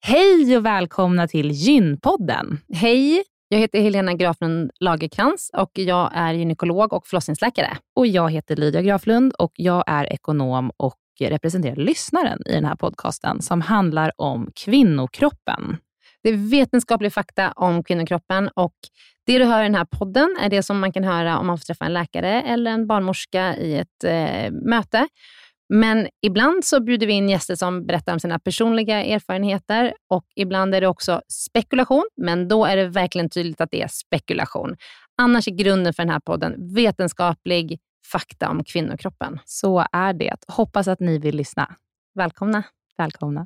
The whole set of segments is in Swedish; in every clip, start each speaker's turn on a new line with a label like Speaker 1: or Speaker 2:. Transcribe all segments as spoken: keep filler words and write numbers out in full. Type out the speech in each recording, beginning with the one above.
Speaker 1: Hej och välkomna till Gynpodden.
Speaker 2: Hej, jag heter Helena Graflund Lagerkrans och jag är gynekolog och förlossningsläkare.
Speaker 1: Och jag heter Lydia Graflund och jag är ekonom och representerar lyssnaren i den här podcasten som handlar om kvinnokroppen.
Speaker 2: Det är vetenskaplig fakta om kvinnokroppen och det du hör i den här podden är det som man kan höra om man får träffa en läkare eller en barnmorska i ett eh, möte. Men ibland så bjuder vi in gäster som berättar om sina personliga erfarenheter och ibland är det också spekulation, men då är det verkligen tydligt att det är spekulation. Annars är grunden för den här podden vetenskaplig fakta om kvinnokroppen.
Speaker 1: Så är det. Hoppas att ni vill lyssna.
Speaker 2: Välkomna.
Speaker 1: Välkomna.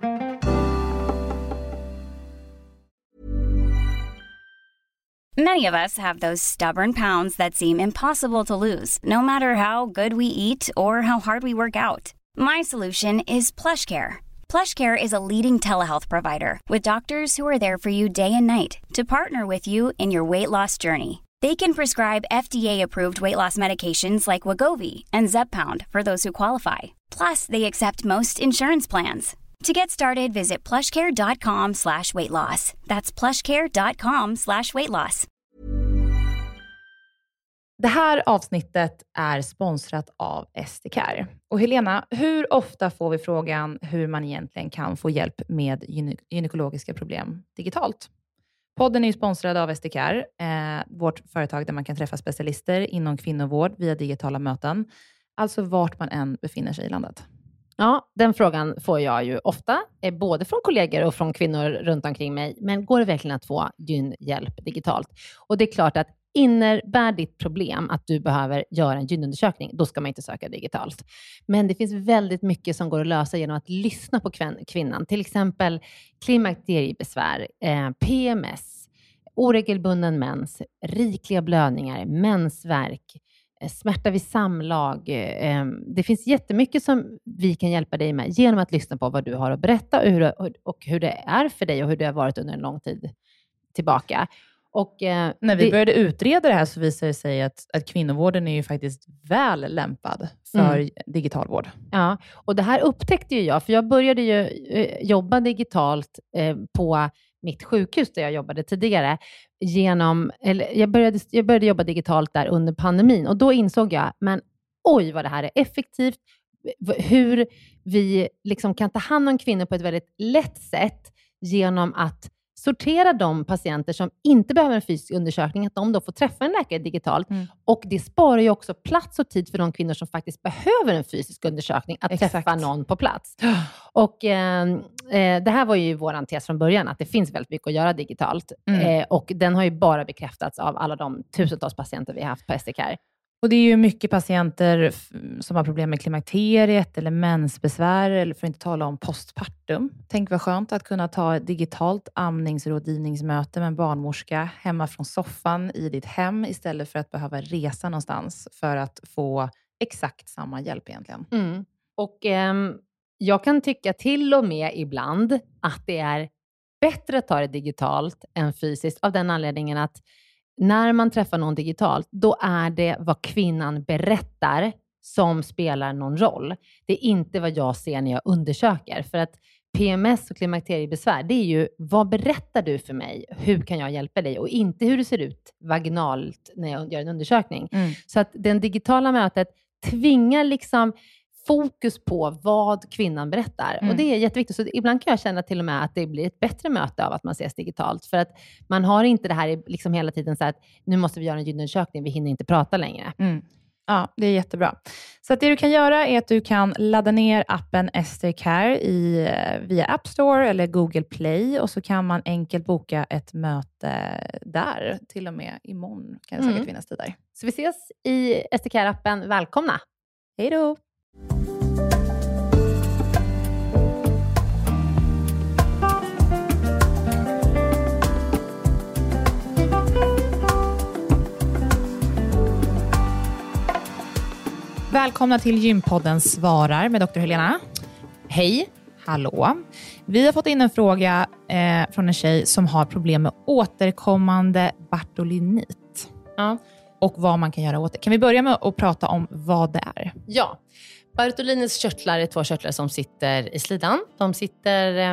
Speaker 3: Many of us have those stubborn pounds that seem impossible to lose, no matter how good we eat or how hard we work out. My solution is PlushCare. PlushCare is a leading telehealth provider with doctors who are there for you day and night to partner with you in your weight loss journey. They can prescribe F D A-approved weight loss medications like Wegovy and Zepbound for those who qualify. Plus, they accept most insurance plans. To get started, visit plushcare.com slash weight loss. That's plushcare.com slash weight loss.
Speaker 1: Det här avsnittet är sponsrat av Estecare. Och Helena, hur ofta får vi frågan hur man egentligen kan få hjälp med gyne- gynekologiska problem digitalt? Podden är ju sponsrad av Estecare, eh, vårt företag där man kan träffa specialister inom kvinnovård via digitala möten. Alltså vart man än befinner sig i landet.
Speaker 2: Ja, den frågan får jag ju ofta, eh, både från kollegor och från kvinnor runt omkring mig. Men går det verkligen att få gynhjälp digitalt? Och det är klart att innebär ditt problem att du behöver göra en gynundersökning, då ska man inte söka digitalt. Men det finns väldigt mycket som går att lösa genom att lyssna på kvin- kvinnan. Till exempel klimakteriebesvär, eh, P M S, oregelbunden mens, rikliga blödningar, mensvärk, smärta vid samlag. Det finns jättemycket som vi kan hjälpa dig med genom att lyssna på vad du har att berätta och hur, och hur det är för dig och hur det har varit under en lång tid tillbaka. Och,
Speaker 1: när vi
Speaker 2: det,
Speaker 1: började utreda det här så visade det sig att, att kvinnovården är ju faktiskt väl lämpad för mm. digital vård.
Speaker 2: Ja, och det här upptäckte ju jag, för jag började ju eh, jobba digitalt eh, på mitt sjukhus där jag jobbade tidigare. Genom, eller jag, började, jag började jobba digitalt där under pandemin och då insåg jag, men oj vad det här är effektivt. Hur vi liksom kan ta hand om kvinnor på ett väldigt lätt sätt genom att sortera de patienter som inte behöver en fysisk undersökning, att de då får träffa en läkare digitalt. Mm. Och det sparar ju också plats och tid för de kvinnor som faktiskt behöver en fysisk undersökning att Exakt. träffa någon på plats. Och eh, det här var ju våran tes från början, att det finns väldigt mycket att göra digitalt. Mm. Eh, och den har ju bara bekräftats av alla de tusentals patienter vi har haft på Estecare.
Speaker 1: Och det är ju mycket patienter som har problem med klimakteriet eller mensbesvär, eller för att inte tala om postpartum. Tänk vad skönt att kunna ta ett digitalt amningsrådgivningsmöte med en barnmorska hemma från soffan i ditt hem istället för att behöva resa någonstans för att få exakt samma hjälp egentligen.
Speaker 2: Mm. Och eh, jag kan tycka till och med ibland att det är bättre att ta det digitalt än fysiskt av den anledningen att när man träffar någon digitalt, då är det vad kvinnan berättar som spelar någon roll. Det är inte vad jag ser när jag undersöker. För att P M S och klimakteriebesvär, det är ju vad berättar du för mig? Hur kan jag hjälpa dig? Och inte hur det ser ut vaginalt när jag gör en undersökning. Mm. Så att den digitala mötet tvingar liksom fokus på vad kvinnan berättar. Mm. Och det är jätteviktigt. Så ibland kan jag känna till och med att det blir ett bättre möte av att man ses digitalt. För att man har inte det här liksom hela tiden så att nu måste vi göra en ljudundersökning. Vi hinner inte prata längre.
Speaker 1: Mm. Ja, det är jättebra. Så att det du kan göra är att du kan ladda ner appen Estecare i, via App Store eller Google Play. Och så kan man enkelt boka ett möte där. Till och med imorgon kan det säkert mm. finnas tid där.
Speaker 2: Så vi ses i Estecare-appen. Välkomna!
Speaker 1: Hej då! Välkomna till Gynpodden svarar med doktor Helena.
Speaker 2: Hej.
Speaker 1: Hallå. Vi har fått in en fråga eh, från en tjej som har problem med återkommande bartolinit.
Speaker 2: Ja.
Speaker 1: Och vad man kan göra åt det. Kan vi börja med att prata om vad det är?
Speaker 2: Ja. Bartolinets körtlar är två körtlar som sitter i slidan. De sitter eh,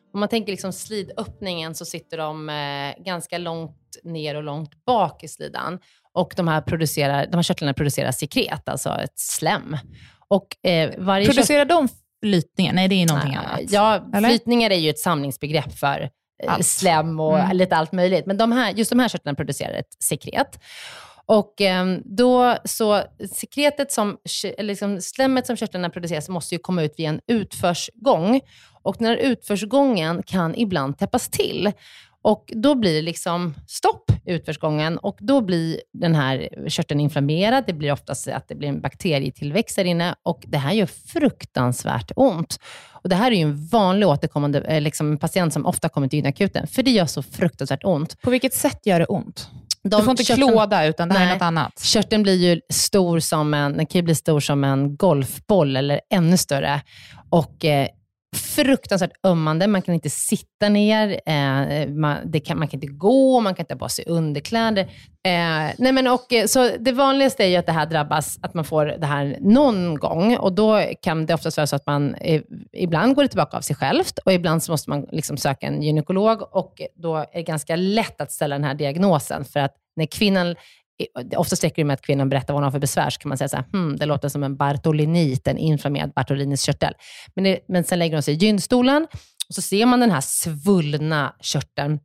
Speaker 2: Om man tänker liksom slidöppningen så sitter de eh, ganska långt ner och långt bak i slidan. Och de här, producerar, de här körtlarna producerar sekret, alltså ett slem. Och, eh, varje
Speaker 1: producerar kört... de flytningar? Nej, det är någonting
Speaker 2: Nej,
Speaker 1: annat.
Speaker 2: Ja,
Speaker 1: eller?
Speaker 2: Flytningar är ju ett samlingsbegrepp för
Speaker 1: allt.
Speaker 2: Slem och mm. lite allt möjligt. Men de här, just de här körtlarna producerar ett sekret. Och eh, då så sekretet som, eller liksom slemmet som körtlarna producerar måste ju komma ut via en utförsgång. Och den här utförsgången kan ibland täppas till. Och då blir det liksom stopp i utförsgången och då blir den här körteln inflammerad. Det blir oftast att det blir en bakterietillväxt där inne och det här gör fruktansvärt ont. Och det här är ju en vanlig återkommande liksom, patient som ofta kommer till gynakuten för det gör så fruktansvärt ont.
Speaker 1: På vilket sätt gör det ont?
Speaker 2: De
Speaker 1: du får inte
Speaker 2: körteln,
Speaker 1: klåda utan det här nej, är något annat.
Speaker 2: Körteln blir ju stor som en, den kan ju bli stor som en golfboll eller ännu större och eh, fruktansvärt ömmande. Man kan inte sitta ner, eh, man, det kan, man kan inte gå, man kan inte ha på sig underkläder. Eh, nej men och, så det vanligaste är ju att det här drabbas, att man får det här någon gång och då kan det oftast vara så att man eh, ibland går det tillbaka av sig självt och ibland så måste man liksom söka en gynekolog och då är det ganska lätt att ställa den här diagnosen för att när kvinnan ofta sträcker det med att kvinnan berättar vad hon har för besvär så kan man säga så här, hmm, det låter som en bartolinit, en inflammerad bartolinis-körtel. Men, det, men sen lägger hon sig i gynstolen och så ser man den här svullna körteln.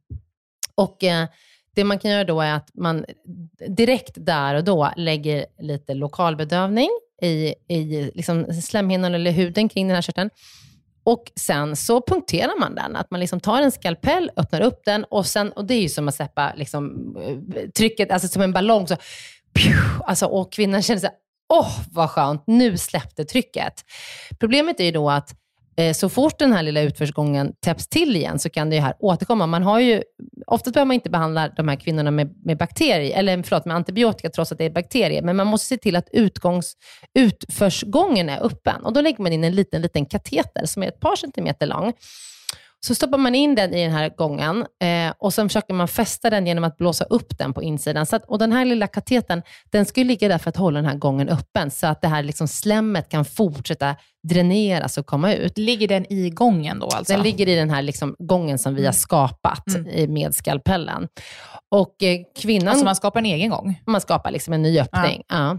Speaker 2: Och eh, det man kan göra då är att man direkt där och då lägger lite lokalbedövning i, i liksom slemhinnan eller huden kring den här körteln. Och sen så punkterar man den. Att man liksom tar en skalpell, öppnar upp den och sen, och det är ju som att släppa liksom, trycket, alltså som en ballong. Så, alltså, och kvinnan känner sig, åh vad skönt, nu släppte trycket. Problemet är ju då att eh, så fort den här lilla utförsgången täpps till igen så kan det ju här återkomma. Man har ju, ofta behöver man inte behandla de här kvinnorna med, med bakterier, eller förlåt, med antibiotika trots att det är bakterier. Men man måste se till att utgångs, utförsgången är öppen. Och då lägger man in en liten, liten kateter som är ett par centimeter lång. Så stoppar man in den i den här gången eh, och sen försöker man fästa den genom att blåsa upp den på insidan. Så att, och den här lilla katetern, den ska ligga där för att hålla den här gången öppen så att det här liksom slemmet kan fortsätta dräneras och komma ut.
Speaker 1: Ligger den i gången då alltså?
Speaker 2: Den ligger i den här liksom gången som vi har skapat mm. med skalpellen. Och eh, kvinnan...
Speaker 1: Alltså man skapar en egen gång?
Speaker 2: Man skapar liksom en ny öppning, ja. ja.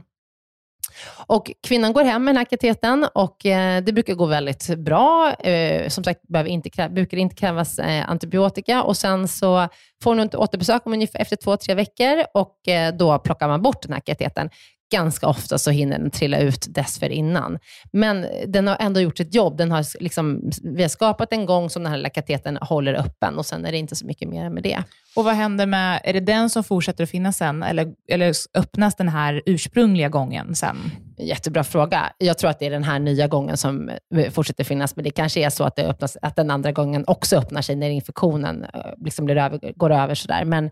Speaker 2: Och kvinnan går hem med den här kateten och eh, det brukar gå väldigt bra. Eh, som sagt, behöver inte krä- brukar inte krävas eh, antibiotika. Och sen så får hon ett återbesök om ungefär efter två, tre veckor och eh, då plockar man bort den här kateten. Ganska ofta så hinner den trilla ut dessförinnan. Men den har ändå gjort sitt jobb. Den har liksom, vi har skapat en gång som den här lilla kateten håller öppen och sen är det inte så mycket mer med det.
Speaker 1: Och vad händer med, är det den som fortsätter att finnas sen eller, eller öppnas den här ursprungliga gången sen?
Speaker 2: Jättebra fråga. Jag tror att det är den här nya gången som fortsätter finnas, men det kanske är så att, det öppnas, att den andra gången också öppnar sig när infektionen liksom blir över, går över sådär. Men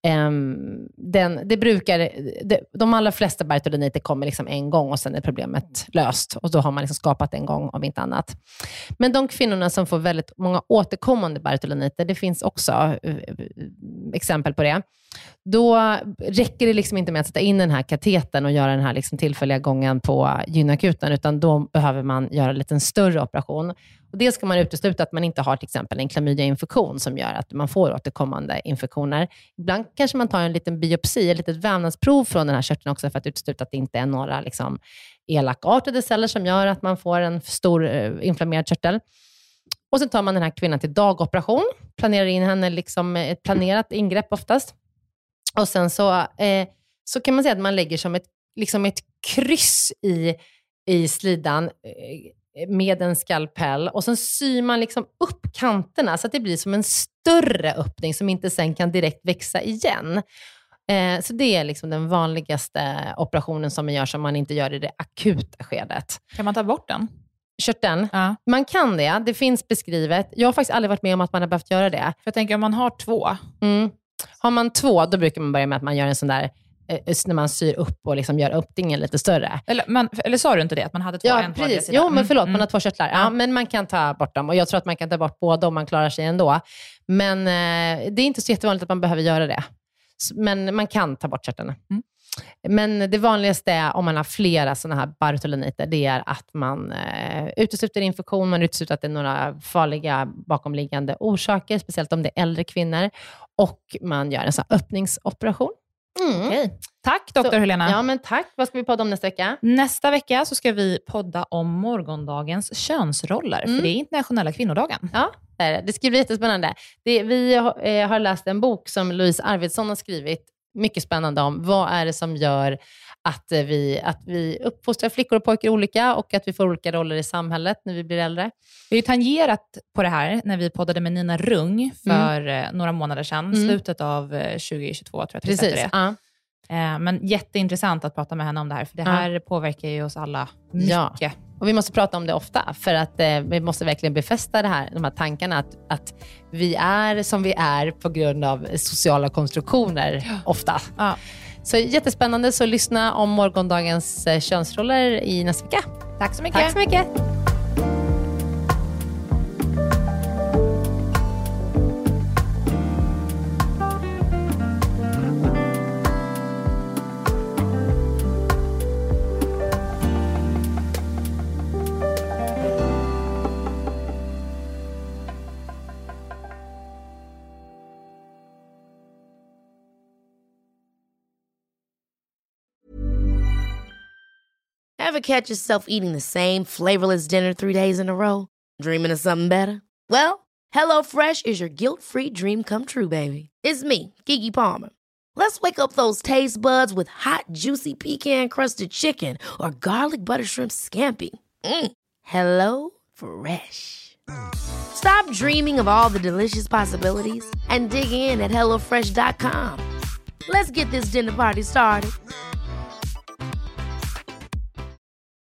Speaker 2: um, den, det brukar, det, de allra flesta bartoliniter kommer liksom en gång och sen är problemet löst och då har man liksom skapat en gång om inte annat. Men de kvinnorna som får väldigt många återkommande bartoliniter, det finns också uh, exempel på det. Då räcker det liksom inte med att sätta in den här kateten och göra den här liksom tillfälliga gången på gynakuten, utan då behöver man göra en liten större operation. Och det ska man utesluta att man inte har till exempel en klamydiainfektion som gör att man får återkommande infektioner. Ibland kanske man tar en liten biopsi, ett litet vävnadsprov från den här körteln också för att utesluta att det inte är några liksom elakartade celler som gör att man får en stor uh, inflammerad körtel. Och sen tar man den här kvinnan till dagoperation, planerar in henne liksom ett planerat ingrepp oftast. Och sen så, eh, så kan man säga att man lägger som ett, liksom ett kryss i, i slidan eh, med en skalpell. Och sen syr man liksom upp kanterna så att det blir som en större öppning som inte sen kan direkt växa igen. Eh, så det är liksom den vanligaste operationen som man gör som man inte gör i det akuta skedet.
Speaker 1: Kan man ta bort den?
Speaker 2: Körteln?
Speaker 1: Ja.
Speaker 2: Man kan det, det finns beskrivet. Jag har faktiskt aldrig varit med om att man har behövt göra det.
Speaker 1: För jag tänker om man har två.
Speaker 2: Mm. Har man två, då brukar man börja med att man gör en sån där, eh, när man syr upp och liksom gör öppningen lite större.
Speaker 1: Eller, man, eller sa du inte det? Att man hade två,
Speaker 2: ja,
Speaker 1: en på
Speaker 2: precis.
Speaker 1: sidan?
Speaker 2: Jo, men förlåt,
Speaker 1: mm.
Speaker 2: man har två körtlar. Ja,
Speaker 1: ja,
Speaker 2: men man kan ta bort dem. Och jag tror att man kan ta bort båda om man klarar sig ändå. Men eh, det är inte så jättevanligt att man behöver göra det. Men man kan ta bort körteln.
Speaker 1: Mm.
Speaker 2: Men det vanligaste är, om man har flera sådana här bartoniter, det är att man eh, utesluter infektion, man utesluter att det är några farliga bakomliggande orsaker, speciellt om det är äldre kvinnor, och man gör en sån här öppningsoperation.
Speaker 1: Mm. Okej. Tack doktor
Speaker 2: Så,
Speaker 1: Helena.
Speaker 2: Ja men tack. Vad ska vi podda om nästa vecka?
Speaker 1: Nästa vecka så ska vi podda om morgondagens könsroller,
Speaker 2: Mm.
Speaker 1: för det är internationella kvinnodagen.
Speaker 2: Ja, det är det. Det ska bli jättespännande. Det, vi har, eh, har läst en bok som Louise Arvidsson har skrivit, mycket spännande, om vad är det som gör att vi, att vi uppfostrar flickor och pojkar olika, och att vi får olika roller i samhället när vi blir äldre.
Speaker 1: Vi har ju tangerat på det här när vi poddade med Nina Rung för mm. några månader sedan,
Speaker 2: Mm.
Speaker 1: slutet av tjugohundratjugotvå tror jag att vi
Speaker 2: Precis,
Speaker 1: sätter det.
Speaker 2: ja.
Speaker 1: Men jätteintressant att prata med henne om det här, för det här ja. påverkar ju oss alla mycket.
Speaker 2: Ja. Och vi måste prata om det ofta, för att eh, vi måste verkligen befästa det här, de här tankarna att, att vi är som vi är på grund av sociala konstruktioner ja. ofta.
Speaker 1: Ja.
Speaker 2: Så jättespännande, så lyssna om morgondagens eh, könsroller i nästa vecka.
Speaker 1: Tack så mycket.
Speaker 2: Tack så mycket.
Speaker 4: Ever catch yourself eating the same flavorless dinner three days in a row? Dreaming of something better? Well, HelloFresh is your guilt-free dream come true, baby. It's me, Keke Palmer. Let's wake up those taste buds with hot, juicy pecan-crusted chicken or garlic butter shrimp scampi. Mm. Hello Fresh. Stop dreaming of all the delicious possibilities and dig in at hello fresh dot com. Let's get this dinner party started.